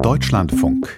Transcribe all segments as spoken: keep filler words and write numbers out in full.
Deutschlandfunk.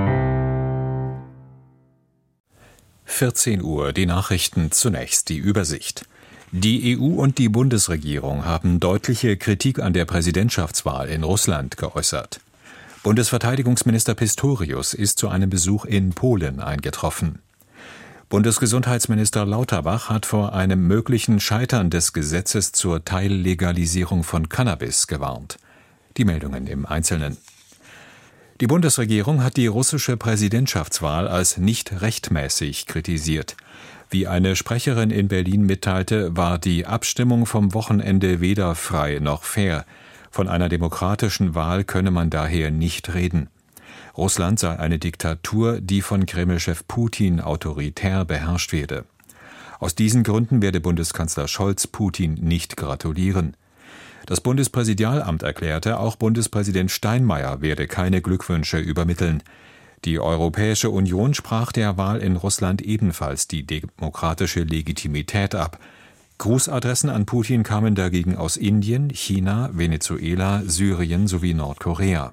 vierzehn Uhr, die Nachrichten, zunächst die Übersicht. Die E U und die Bundesregierung haben deutliche Kritik an der Präsidentschaftswahl in Russland geäußert. Bundesverteidigungsminister Pistorius ist zu einem Besuch in Polen eingetroffen. Bundesgesundheitsminister Lauterbach hat vor einem möglichen Scheitern des Gesetzes zur Teillegalisierung von Cannabis gewarnt. Die Meldungen im Einzelnen. Die Bundesregierung hat die russische Präsidentschaftswahl als nicht rechtmäßig kritisiert. Wie eine Sprecherin in Berlin mitteilte, war die Abstimmung vom Wochenende weder frei noch fair. Von einer demokratischen Wahl könne man daher nicht reden. Russland sei eine Diktatur, die von Kreml-Chef Putin autoritär beherrscht werde. Aus diesen Gründen werde Bundeskanzler Scholz Putin nicht gratulieren. Das Bundespräsidialamt erklärte, auch Bundespräsident Steinmeier werde keine Glückwünsche übermitteln. Die Europäische Union sprach der Wahl in Russland ebenfalls die demokratische Legitimität ab. Grußadressen an Putin kamen dagegen aus Indien, China, Venezuela, Syrien sowie Nordkorea.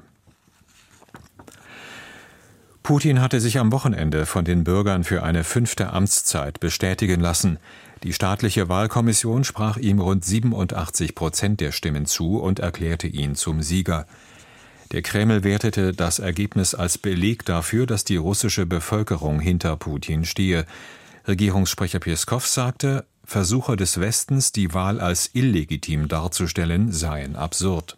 Putin hatte sich am Wochenende von den Bürgern für eine fünfte Amtszeit bestätigen lassen. Die staatliche Wahlkommission sprach ihm rund siebenundachtzig Prozent der Stimmen zu und erklärte ihn zum Sieger. Der Kreml wertete das Ergebnis als Beleg dafür, dass die russische Bevölkerung hinter Putin stehe. Regierungssprecher Peskow sagte, Versuche des Westens, die Wahl als illegitim darzustellen, seien absurd.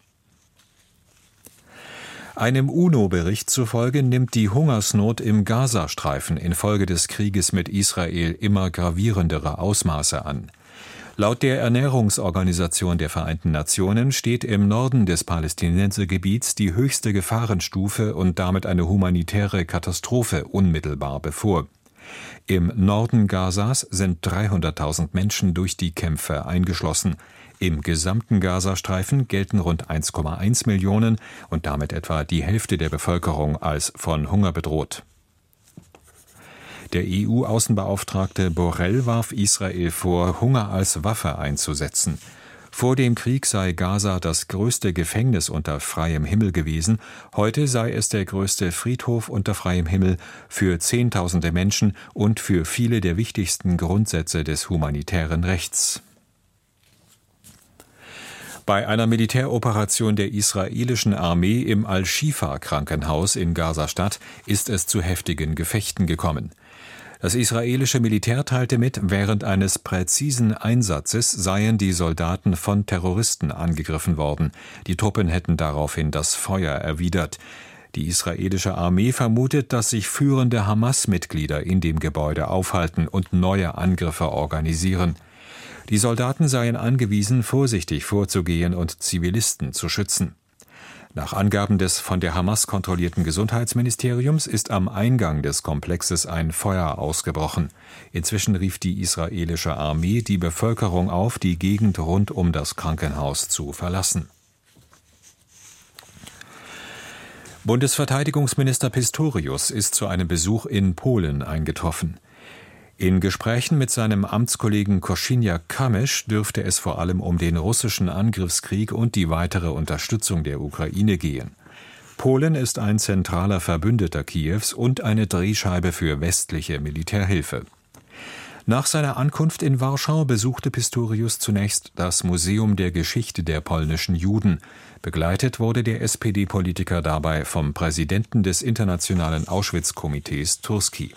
Einem UNO-Bericht zufolge nimmt die Hungersnot im Gazastreifen infolge des Krieges mit Israel immer gravierendere Ausmaße an. Laut der Ernährungsorganisation der Vereinten Nationen steht im Norden des Palästinensergebiets die höchste Gefahrenstufe und damit eine humanitäre Katastrophe unmittelbar bevor. Im Norden Gazas sind dreihunderttausend Menschen durch die Kämpfe eingeschlossen. Im gesamten Gazastreifen gelten rund eins Komma eins Millionen und damit etwa die Hälfte der Bevölkerung als von Hunger bedroht. Der E U-Außenbeauftragte Borrell warf Israel vor, Hunger als Waffe einzusetzen. Vor dem Krieg sei Gaza das größte Gefängnis unter freiem Himmel gewesen. Heute sei es der größte Friedhof unter freiem Himmel für Zehntausende Menschen und für viele der wichtigsten Grundsätze des humanitären Rechts. Bei einer Militäroperation der israelischen Armee im Al-Shifa-Krankenhaus in Gazastadt ist es zu heftigen Gefechten gekommen. Das israelische Militär teilte mit, während eines präzisen Einsatzes seien die Soldaten von Terroristen angegriffen worden. Die Truppen hätten daraufhin das Feuer erwidert. Die israelische Armee vermutet, dass sich führende Hamas-Mitglieder in dem Gebäude aufhalten und neue Angriffe organisieren. Die Soldaten seien angewiesen, vorsichtig vorzugehen und Zivilisten zu schützen. Nach Angaben des von der Hamas kontrollierten Gesundheitsministeriums ist am Eingang des Komplexes ein Feuer ausgebrochen. Inzwischen rief die israelische Armee die Bevölkerung auf, die Gegend rund um das Krankenhaus zu verlassen. Bundesverteidigungsminister Pistorius ist zu einem Besuch in Polen eingetroffen. In Gesprächen mit seinem Amtskollegen Kosiniak-Kamysz dürfte es vor allem um den russischen Angriffskrieg und die weitere Unterstützung der Ukraine gehen. Polen ist ein zentraler Verbündeter Kiews und eine Drehscheibe für westliche Militärhilfe. Nach seiner Ankunft in Warschau besuchte Pistorius zunächst das Museum der Geschichte der polnischen Juden. Begleitet wurde der S P D-Politiker dabei vom Präsidenten des Internationalen Auschwitz-Komitees Turski.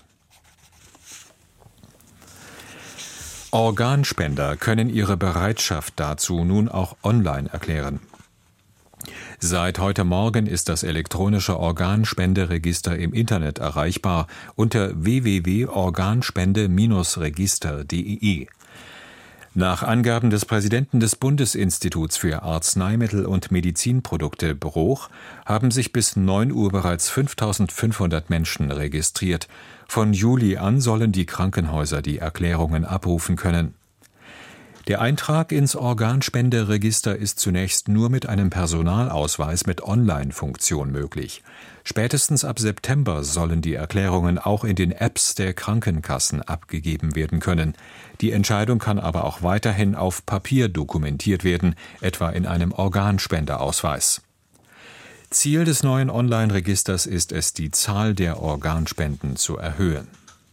Organspender können ihre Bereitschaft dazu nun auch online erklären. Seit heute Morgen ist das elektronische Organspenderegister im Internet erreichbar unter w w w punkt organspende register punkt d e. Nach Angaben des Präsidenten des Bundesinstituts für Arzneimittel und Medizinprodukte Bruch haben sich bis neun Uhr bereits fünftausendfünfhundert Menschen registriert. Von Juli an sollen die Krankenhäuser die Erklärungen abrufen können. Der Eintrag ins Organspenderegister ist zunächst nur mit einem Personalausweis mit Online-Funktion möglich. Spätestens ab September sollen die Erklärungen auch in den Apps der Krankenkassen abgegeben werden können. Die Entscheidung kann aber auch weiterhin auf Papier dokumentiert werden, etwa in einem Organspenderausweis. Ziel des neuen Online-Registers ist es, die Zahl der Organspenden zu erhöhen.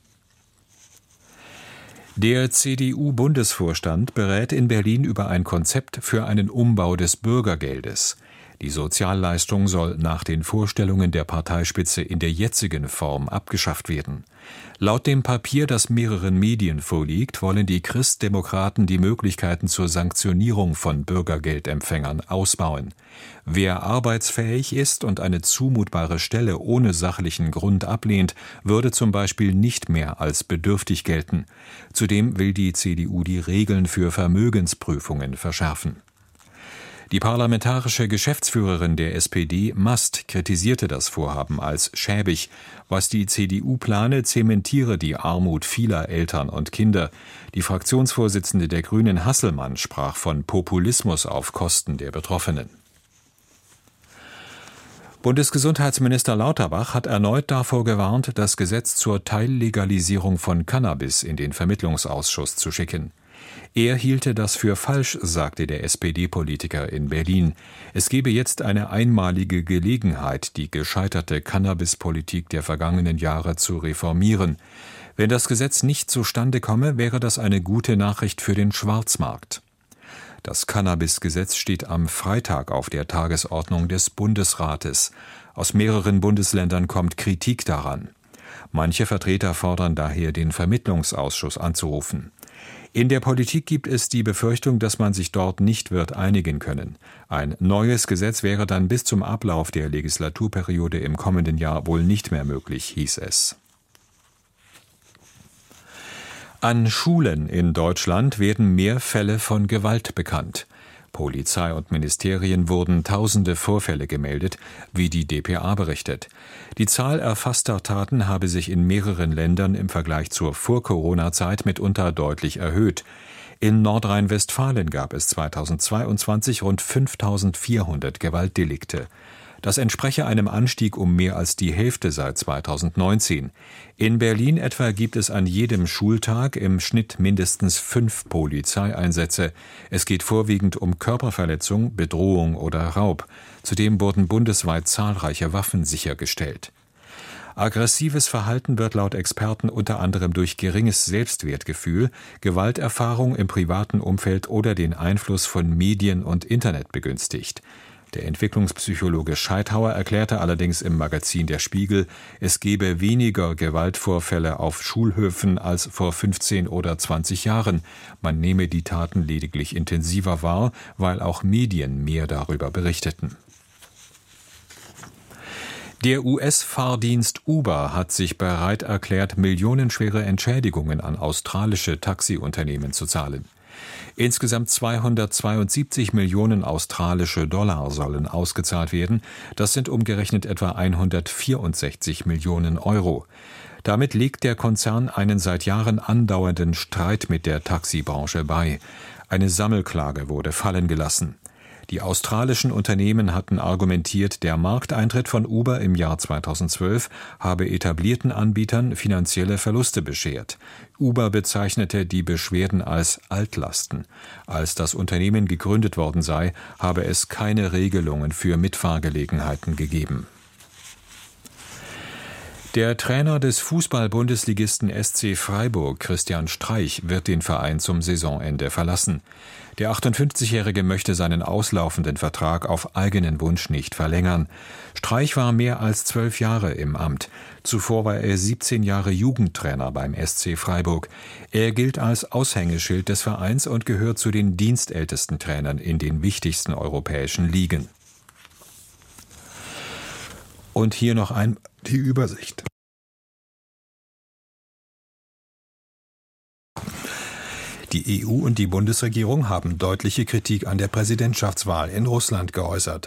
Der C D U-Bundesvorstand berät in Berlin über ein Konzept für einen Umbau des Bürgergeldes. Die Sozialleistung soll nach den Vorstellungen der Parteispitze in der jetzigen Form abgeschafft werden. Laut dem Papier, das mehreren Medien vorliegt, wollen die Christdemokraten die Möglichkeiten zur Sanktionierung von Bürgergeldempfängern ausbauen. Wer arbeitsfähig ist und eine zumutbare Stelle ohne sachlichen Grund ablehnt, würde zum Beispiel nicht mehr als bedürftig gelten. Zudem will die C D U die Regeln für Vermögensprüfungen verschärfen. Die parlamentarische Geschäftsführerin der S P D, Mast, kritisierte das Vorhaben als schäbig. Was die C D U plane, zementiere die Armut vieler Eltern und Kinder. Die Fraktionsvorsitzende der Grünen, Hasselmann, sprach von Populismus auf Kosten der Betroffenen. Bundesgesundheitsminister Lauterbach hat erneut davor gewarnt, das Gesetz zur Teillegalisierung von Cannabis in den Vermittlungsausschuss zu schicken. Er hielte das für falsch, sagte der S P D-Politiker in Berlin. Es gebe jetzt eine einmalige Gelegenheit, die gescheiterte Cannabis-Politik der vergangenen Jahre zu reformieren. Wenn das Gesetz nicht zustande komme, wäre das eine gute Nachricht für den Schwarzmarkt. Das Cannabis-Gesetz steht am Freitag auf der Tagesordnung des Bundesrates. Aus mehreren Bundesländern kommt Kritik daran. Manche Vertreter fordern daher, den Vermittlungsausschuss anzurufen. In der Politik gibt es die Befürchtung, dass man sich dort nicht wird einigen können. Ein neues Gesetz wäre dann bis zum Ablauf der Legislaturperiode im kommenden Jahr wohl nicht mehr möglich, hieß es. An Schulen in Deutschland werden mehr Fälle von Gewalt bekannt. Polizei und Ministerien wurden tausende Vorfälle gemeldet, wie die d p a berichtet. Die Zahl erfasster Taten habe sich in mehreren Ländern im Vergleich zur Vor-Corona-Zeit mitunter deutlich erhöht. In Nordrhein-Westfalen gab es zweitausendzweiundzwanzig rund fünftausendvierhundert Gewaltdelikte. Das entspreche einem Anstieg um mehr als die Hälfte seit zweitausendneunzehn. In Berlin etwa gibt es an jedem Schultag im Schnitt mindestens fünf Polizeieinsätze. Es geht vorwiegend um Körperverletzung, Bedrohung oder Raub. Zudem wurden bundesweit zahlreiche Waffen sichergestellt. Aggressives Verhalten wird laut Experten unter anderem durch geringes Selbstwertgefühl, Gewalterfahrung im privaten Umfeld oder den Einfluss von Medien und Internet begünstigt. Der Entwicklungspsychologe Scheithauer erklärte allerdings im Magazin Der Spiegel, es gebe weniger Gewaltvorfälle auf Schulhöfen als vor fünfzehn oder zwanzig Jahren. Man nehme die Taten lediglich intensiver wahr, weil auch Medien mehr darüber berichteten. Der U S-Fahrdienst Uber hat sich bereit erklärt, millionenschwere Entschädigungen an australische Taxiunternehmen zu zahlen. Insgesamt zweihundertzweiundsiebzig Millionen australische Dollar sollen ausgezahlt werden. Das sind umgerechnet etwa hundertvierundsechzig Millionen Euro. Damit legt der Konzern einen seit Jahren andauernden Streit mit der Taxibranche bei. Eine Sammelklage wurde fallen gelassen. Die australischen Unternehmen hatten argumentiert, der Markteintritt von Uber im Jahr zweitausendzwölf habe etablierten Anbietern finanzielle Verluste beschert. Uber bezeichnete die Beschwerden als Altlasten. Als das Unternehmen gegründet worden sei, habe es keine Regelungen für Mitfahrgelegenheiten gegeben. Der Trainer des Fußball-Bundesligisten S C Freiburg, Christian Streich, wird den Verein zum Saisonende verlassen. Der achtundfünfzigjährige möchte seinen auslaufenden Vertrag auf eigenen Wunsch nicht verlängern. Streich war mehr als zwölf Jahre im Amt. Zuvor war er siebzehn Jahre Jugendtrainer beim S C Freiburg. Er gilt als Aushängeschild des Vereins und gehört zu den dienstältesten Trainern in den wichtigsten europäischen Ligen. Und hier noch ein die Übersicht. Die E U und die Bundesregierung haben deutliche Kritik an der Präsidentschaftswahl in Russland geäußert.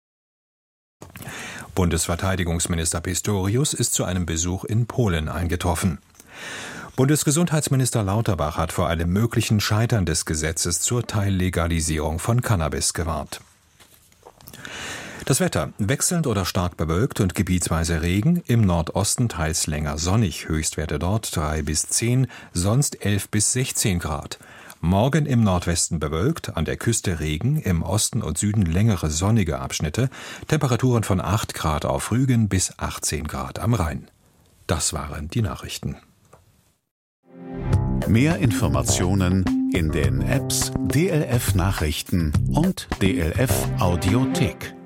Bundesverteidigungsminister Pistorius ist zu einem Besuch in Polen eingetroffen. Bundesgesundheitsminister Lauterbach hat vor einem möglichen Scheitern des Gesetzes zur Teillegalisierung von Cannabis gewarnt. Das Wetter: wechselnd oder stark bewölkt und gebietsweise Regen, im Nordosten teils länger sonnig, Höchstwerte dort drei bis zehn, sonst elf bis sechzehn Grad. Morgen im Nordwesten bewölkt, an der Küste Regen, im Osten und Süden längere sonnige Abschnitte, Temperaturen von acht Grad auf Rügen bis achtzehn Grad am Rhein. Das waren die Nachrichten. Mehr Informationen in den Apps D L F Nachrichten und D L F Audiothek.